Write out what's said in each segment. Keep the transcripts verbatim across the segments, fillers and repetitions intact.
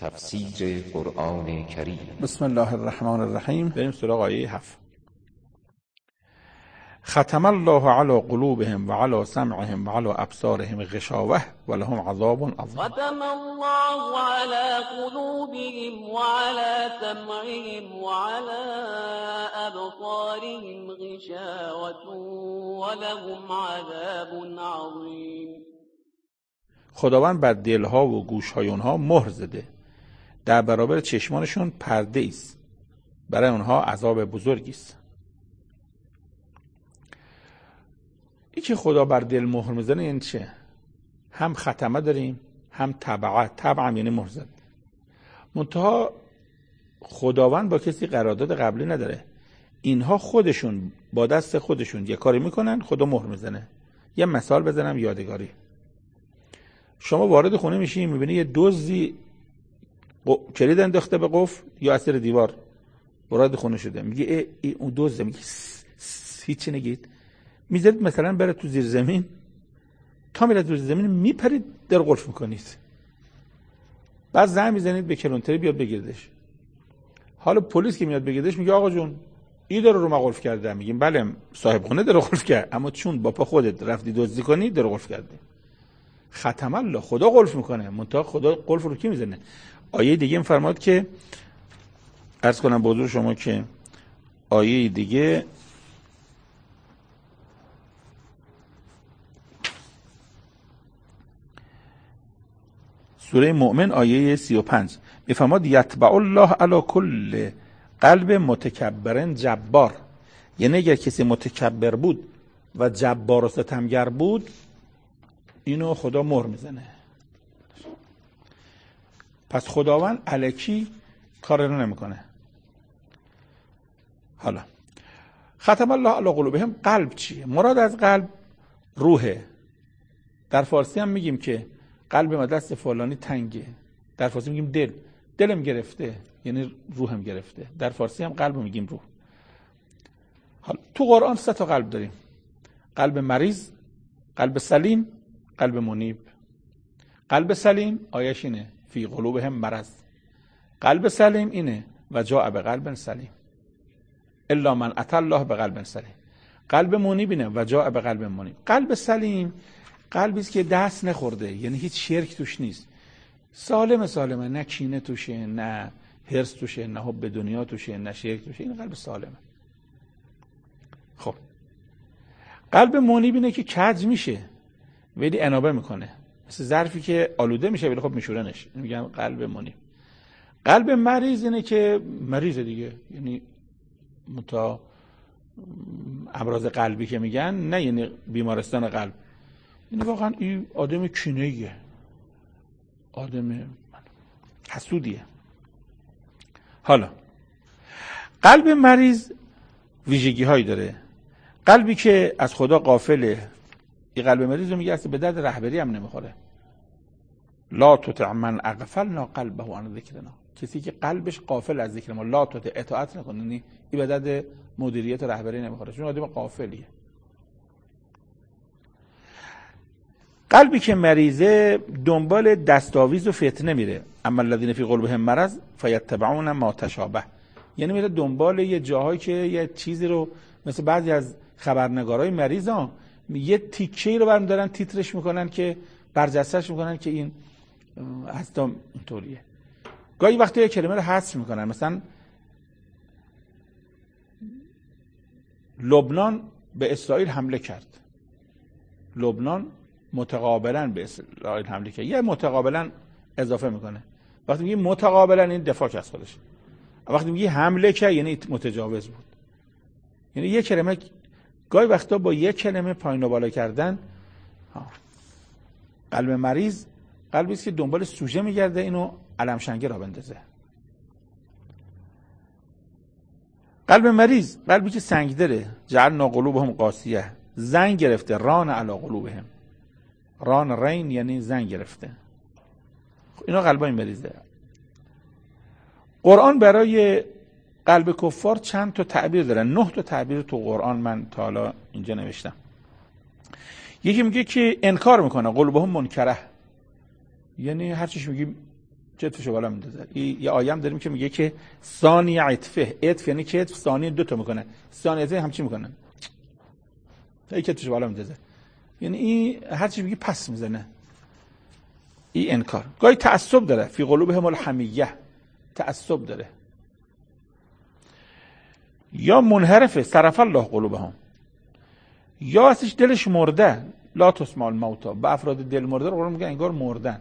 تفسیر قرآن کریم. بسم الله الرحمن الرحیم. بریم سراغ آیه هفت. ختم الله علی قلوبهم و علی سمعهم و علی ابصارهم غشاوة و لهم عذاب عظیم. ختم الله علی قلوبهم و علی سمعهم و علی ابصارهم غشاوة و لهم عذاب عظیم. خداوند بر دلها و گوشهای اونها مهر زده، در برابر چشمانشون پرده است، برای اونها عذاب بزرگی است. این که خدا بر دل مهر میزنه این چه؟ هم ختمه داریم هم تبعه. تبعه یعنی مهر زد. منتها خداوند با کسی قرارداد قبلی نداره. اینها خودشون با دست خودشون یه کاری میکنن، خدا مهر میزنه. یه مثال بزنم یادگاری. شما وارد خونه میشین، میبینی یه دزدی کلید انداخته به قفل یا اثر دیوار وارد خونه شده، میگه ای, ای اون دزده، میگه هیچی نگید، میذارید مثلا بره تو زیر زمین، تا میره تو زیر زمین میپرید در قفل میکنید، بعد زنگ میزنید به کلانتری بیاد بگیردش. حالا پلیس که میاد بگیردش میگه آقا جون این در رو ما قفل کرده. میگیم بله صاحب خونه در قفل کرد، اما چون با پا خودت رفتی دزدی کنی در قفل کرده. ختم الله، خدا قفل میکنه، منتها خدا قفل رو کی میزنه؟ آیه دیگه میفرماد که عرض کنم به حضور شما که آیه دیگه سوره مؤمن آیه سی و پنج میفرماد یتبع الله علی کل قلب متکبر جبار. یعنی اگر کسی متکبر بود و جبار و ستمگر بود، اینو خدا مهر میزنه. پس خداوند الکی کار رو نمیکنه. حالا ختم الله علی قلوبهم، قلب چیه؟ مراد از قلب روحه. در فارسی هم میگیم که قلب ما دست فلانی تنگه، در فارسی میگیم دل، دلم گرفته یعنی روحم گرفته. در فارسی هم قلب میگیم روح. حالا تو قرآن سه تا قلب داریم: قلب مریض، قلب سلیم، قلب منیب. قلب سلیم آیش اینه فی قلوبهم مرض. قلب سلیم اینه و جاء بقلب سلیم الا من اتى الله بقلب سلیم. قلب منیب اینه و جاء بقلب منیب. قلب سلیم قلبی است که دست نخورده، یعنی هیچ شرک توش نیست، سالم سالمه، نه کینه توشه، نه حرص توشه، نه حب دنیا توشه، نه شرک توشه. این قلب سالمه. خب قلب منیب اینه که کج میشه ولی انابه میکنه، مثل ظرفی که آلوده میشه ولی خب میشورنش، میگن قلب منیب. قلب مریض اینه که مریض دیگه، یعنی متا امراض قلبی که میگن، نه یعنی بیمارستان قلب، یعنی واقعا این آدم کینه‌ایه، آدم حسودیه. حالا قلب مریض ویژگی هایی داره. قلبی که از خدا غافله، این قلب مریض رو میگه اصلا به درد رهبری هم نمیخوره. لا تطع من اغفلنا قلبه عن ذکرنا، کسی که قلبش غافل از ذکر ما، لا تطع اطاعت نکنه، یعنی این به درد مدیریت و رهبری نمیخوره، چون آدم غافلیه. قلبی که مریضه دنبال دستاویز و فتنه میره. اما الذین فی قلوبهم مرض فیتبعون ما تشابه، یعنی میره دنبال یه جاهایی که یه چیزی رو، مثل بعضی از خبرنگارای مریضا یه تیکه‌ای رو برمی دارن تیترش میکنن که برجسته‌اش میکنن که این اصلا اینطوریه. گاهی وقتی یه کلمه رو حذف میکنن، مثلا لبنان به اسرائیل حمله کرد، لبنان متقابلا به اسرائیل حمله کرد، یه متقابلا اضافه میکنه. وقتی میگه متقابلا این دفاع از خودش، وقتی میگه حمله کرد یعنی متجاوز بود. یعنی یه کلمه، گاهی وقتا با یک کلمه پایین و بالا کردن. ها. قلب مریض قلبی است که دنبال سوژه میگرده، اینو علم شنگه را بندازه. قلب مریض قلبی که سنگ داره، جعلنا قلوبهم قاسیه، زنگ گرفته، ران علی قلوبهم، ران رین یعنی زنگ گرفته. اینا قلبای مریضه. قرآن برای قلب کفار چند تا تعبیر داره، نه تا تعبیر تو قرآن من تا حالا اینجا نوشتم. یکی میگه که انکار میکنه، قلوبهم منکره، یعنی هر چیش میگیم کتفشو بالا میندازه. یه آیه هم داریم که میگه که ثانی عطفه، عطف یعنی کتف، ثانی دو تا میکنه، ثانی عطفه همچی میکنه، هی کتفشو بالا میندازه. یعنی این هر چی بگی پس میزنه. این انکار. گاهی تعصب داره، فی قلوبهم الحمیه، تعصب داره. یا منحرفه، صرف الله قلوبهم، یا اصلش دلش مرده، لا تسمع الموتى، به افراد دل مرده رو قرآن میگه انگار مردن.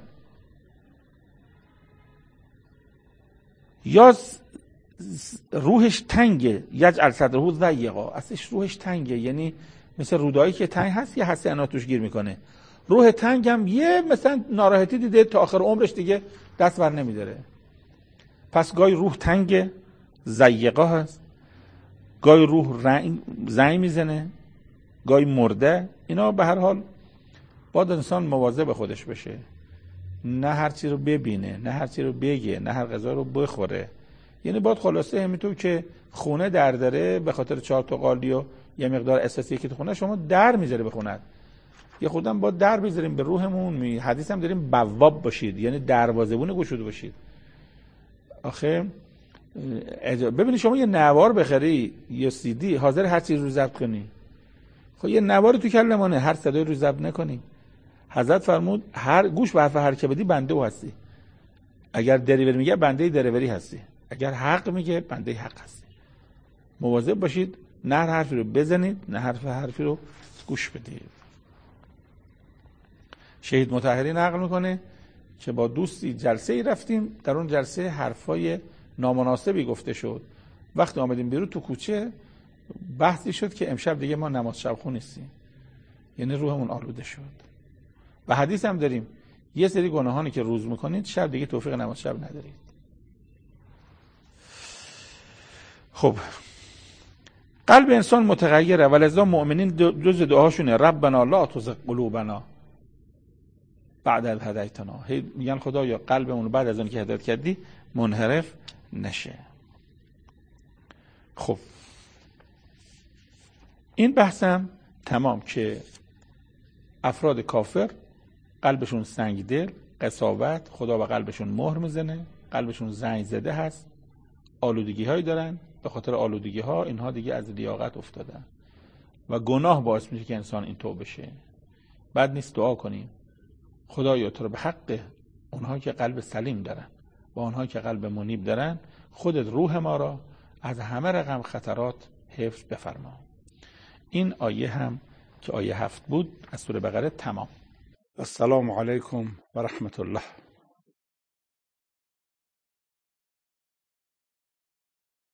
یا روحش تنگه، یجعل صدره ضیقا، اصلش روحش تنگه، یعنی مثل رودایی که تنگ هست یه حسنات توش گیر میکنه. روح تنگ هم یه مثلا ناراحتی دیده تا آخر عمرش دیگه دست بر نمیداره. پس گاهی روح تنگه، ضیقا هست، گاهی روح زنگ میزنه، گاهی مرده. اینا به هر حال باید انسان مواظب خودش بشه، نه هر چی رو ببینه، نه هر چی رو بگه، نه هر غذا رو بخوره. یعنی باید خلاصه همینطور که خونه در داره به خاطر چهار تا قالی و یه مقدار اساسی که تو خونه شما در میذاره بخوند، یه خودم با در بذاریم به روحمون. می حدیث هم داریم بواب باشید، یعنی دروازه‌بون گشوده باشید. آخه ببینید شما یه نوار بخری یا سی دی حاضر هر چیز رو ضبط کنی، خب یه نوار تو کلمانه هر صدای رو ضبط نکنی. حضرت فرمود هر گوش به حرف هر که بدی بنده او هستی. اگر دریوری میگه بنده دریوری هستی، اگر حق میگه بنده حق هستی. مواظب باشید نه هر حرفی رو بزنید، نه حرف حرفی رو گوش بدید. شهید مطهری نقل میکنه که با دوستی جلسه ای رفتیم، در اون جلسه حرفای نامناسبی گفته شد. وقتی آمدیم بیرون تو کوچه بحثی شد که امشب دیگه ما نماز شب خون نیستیم، یعنی روحمون آلوده شد. و حدیث هم داریم یه سری گناهانی که روز میکنید شب دیگه توفیق نماز شب ندارید. خب قلب انسان متغیره، ولذا مؤمنین جز دعاشونه ربنا لا تزغ قلوبنا بعد از هدایتنا، میگن خدایا قلبمون بعد از اون که هدایت کردی منحرف نشه. خب این بحثم تمام که افراد کافر قلبشون سنگ دل، قساوت، خدا به قلبشون مهر میزنه، قلبشون زنگ زده هست، آلودگی هایی دارن، به خاطر آلودگی ها اینها دیگه از لیاقت افتادن و گناه باعث میشه که انسان این تو بشه. بعد نیست دعا کنیم خدایا تو رو به حق اونها که قلب سلیم دارن و اونها که قلب منیب دارن خودت روح ما را از همه رقم خطرات حفظ بفرما. این آیه هم که آیه هفت بود از سوره بقره تمام. السلام علیکم و رحمت الله.